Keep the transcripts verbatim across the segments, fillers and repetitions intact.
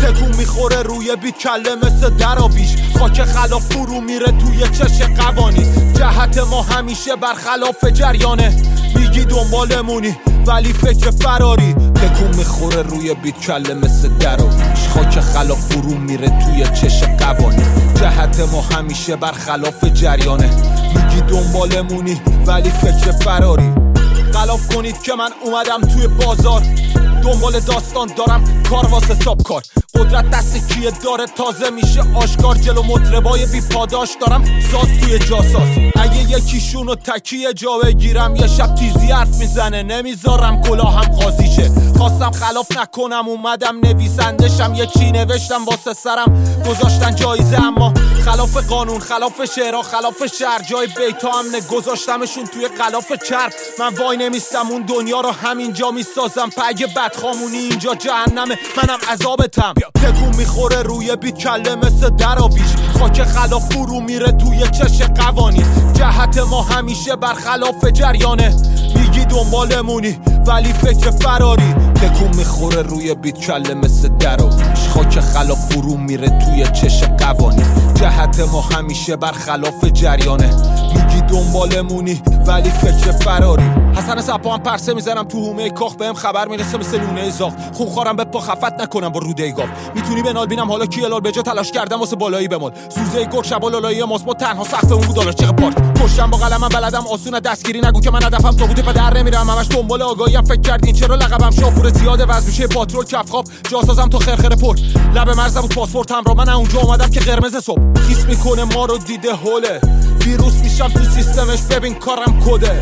تکون میخوره روی بیت کله مثل دراویش، خاک خلاف فرو میره توی چش قوانی. جهت ما همیشه برخلاف جریانه، میگی دنبالمونی ولی فکر فراری. تکون میخوره روی بیت کله مثل دراویش، خاک خلاف فرو میره توی چش قوانی. جهت ما همیشه برخلاف جریانه، میگی دنبالمونی ولی فکر فراری. غلاف کنید که من اومدم توی بازار، دنبال داستان دارم کار واسه ساب کار. قدرت دست کیه داره تازه میشه آشکار، جلو مطربای بی پاداش دارم ساز توی جاساس. اگه یکیشون رو تکیه جا بگیرم یه شب تیزی حرف میزنه، نمیذارم کلاهم قاضی شه. خواستم خلاف نکنم اومدم نویسندشم، یه چی نوشتم واسه سرم گذاشتن جایزه. اما خلاف قانون، خلاف شعرها، خلاف شهر، جای بیتا امنه گذاشتمشون توی غلاف چرب. من وای نمیستم اون دنیا رو همینجا میسازم، پگه بدخامونی اینجا جهنمه منم عذابتم. تکون میخوره روی بیت کله مثل دراویش، خاک خلاف فرو میره توی چش قوانی. جهت ما همیشه برخلاف جریانه، میگی دنبالمونی ولی فکر فراری. تکون میخوره روی بیت کله مثل دراویش، خاک خلاف فرو میره توی چش قوانی. جهت ما همیشه برخلاف جریانه، میگی دنبالمونی ولی فکر فراری. حسن صفا هم پرسه میزنم تو هومه کاخ، بهم خبر میرسه مثل لونه زاغ. خونخوارم به پا خفت نکنم با روده گاف، میتونی بنال بینم حالا کی الال بجا تلاش کردم واسه بالایی بمال. سوزه گرگ شبا لالایی ماست با تنها سقف اون بود دلار چقدر پارت. پشتم با قلمم بلدم آسونه دستگیری نگو که من هدفم تو بوده پدر نمیرم همش دنبال آگاهیم. فکر کردین چرا لقبم شاپور زیاده وز میشه پاترول کف خواب جاسازم تو خرخره پر لب مرز بود پاسپورتم را. من اونجا اومدم که قرمز صبح خیس میکنه ما رو دیده هوله، ویروس میشم تو سیستمش ببین کارم کده.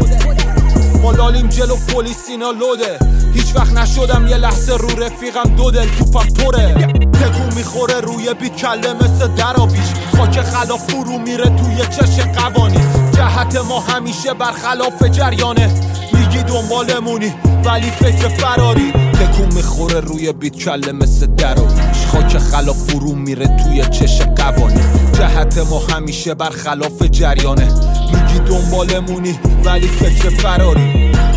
ما لالیم جلو پلیس اینا لوده، هیچ وقت نشدم یه لحظه رو رفیقم دو دل توپم پره. تکون میخوره روی بیت کله مثل دراویش، خاک خلاف فرو میره توی چش قوانی. جهت ما همیشه برخلاف جریانه، میگی دنبالمونی ولی فکر فراری. تکون میخوره روی بیت کله مثل دراویش، خاک خلاف فرو میره توی چش قوانی. جهت ما همیشه برخلاف جریانه، میگی دنبالمونی ولی فکر فراری.